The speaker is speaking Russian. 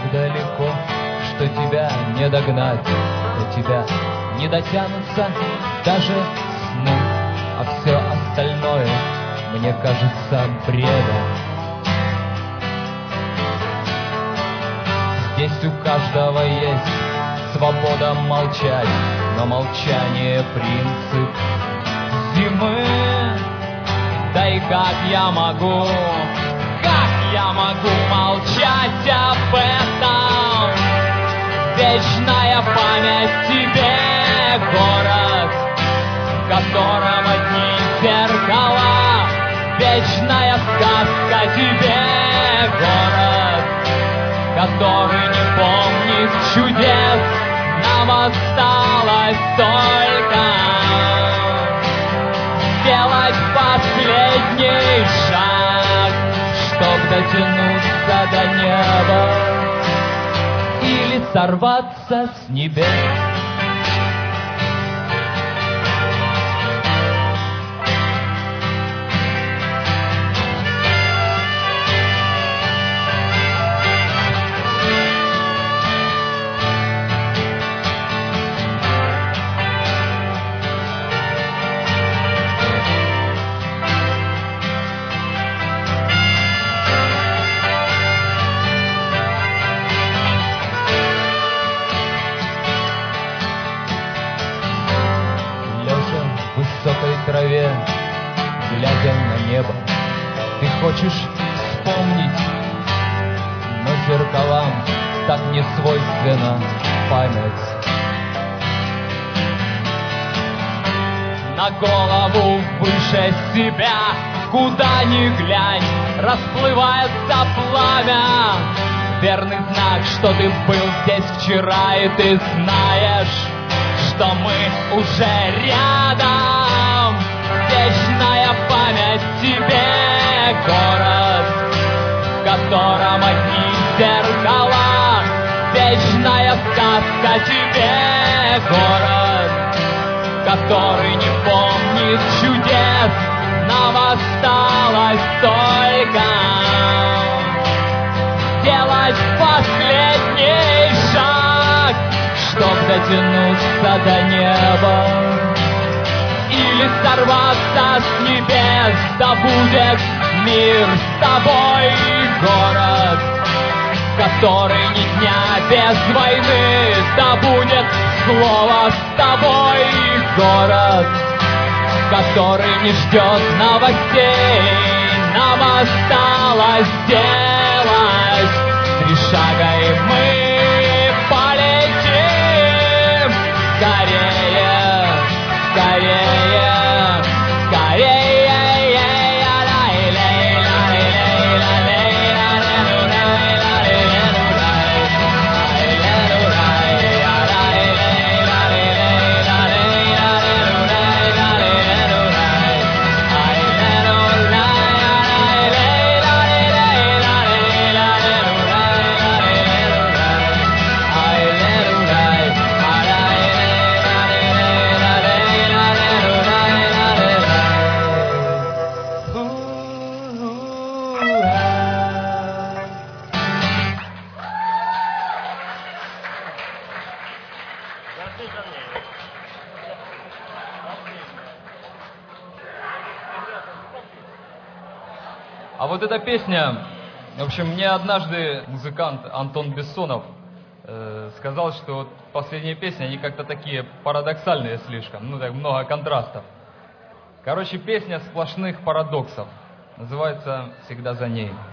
так далеко, что тебя не догнать, до тебя не дотянутся даже сны, а все остальное мне кажется бредом. Здесь у каждого есть свобода молчать, но молчание — принцип зимы. Да и как я могу молчать об этом? Вечная память тебе, город, в котором одни зеркала. Вечная сказка тебе, город, который не помнит чудес. Нам осталось только сделать последний шаг, чтоб дотянуться до неба или сорваться с небес. Траве, глядя на небо, ты хочешь вспомнить, но зеркалам так не свойственна память. На голову выше себя, куда ни глянь, расплывается пламя. Верный знак, что ты был здесь вчера, и ты знаешь, что мы уже рядом. Вечная память тебе, город, в котором одни зеркала. Вечная сказка тебе, город, который не помнит чудес. Нам осталось только сделать последний шаг, чтоб дотянуться до неба или сорваться с небес. Да будет мир с тобой, город, который ни дня без войны. Да будет слово с тобой, город, который не ждет новостей. Нам осталось сделать 3 шага, и мы полетим скорее, скорее, скорее. А вот эта песня, в общем, мне однажды музыкант Антон Бессонов сказал, что вот последние песни, они как-то такие парадоксальные слишком, ну так много контрастов. Короче, песня сплошных парадоксов. Называется «Всегда за ней».